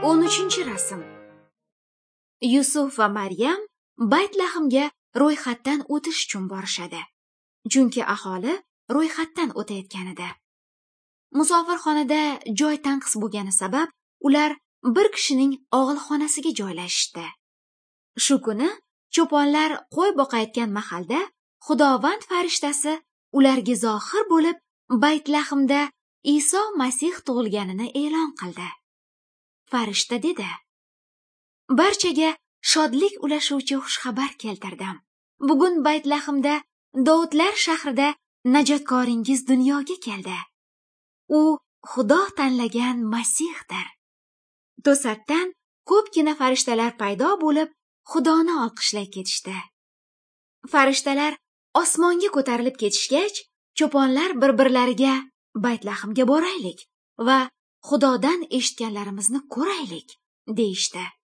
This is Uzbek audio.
13-rasm. Yusuf va Maryam Bayt-Lahmga ro'yxatdan o'tish uchun borishadi. Chunki aholi ro'yxatdan o'tayotgan edi. Musofirxonada joy tanqis bo'lgani sabab ular bir kishining og'ilxonasiga joylashishdi. Shu kuni cho'ponlar qo'y boqayotgan mahalda Xudovand farishtasi ularga zohir bo'lib Bayt-Lahmda Iso Masih tug'ilganini e'lon qildi. Farishta dedi: "Barchaga shodlik ulashuvchi xushxabar keltirdim. Bugun Bayt-Lahmda Dovudlar shahrida najotkoringiz dunyoga keldi. U Xudo tanlagan Masihdir." To'satdan ko'pgina farishtalar paydo bo'lib, Xudoni olqishlay ketishdi. Farishtalar osmonga ko'tarilib ketishgach, cho'ponlar bir-birlariga Bayt-Lahmga boraylik va Xudodan eshitganlarimizni ko'raylik deyishdi.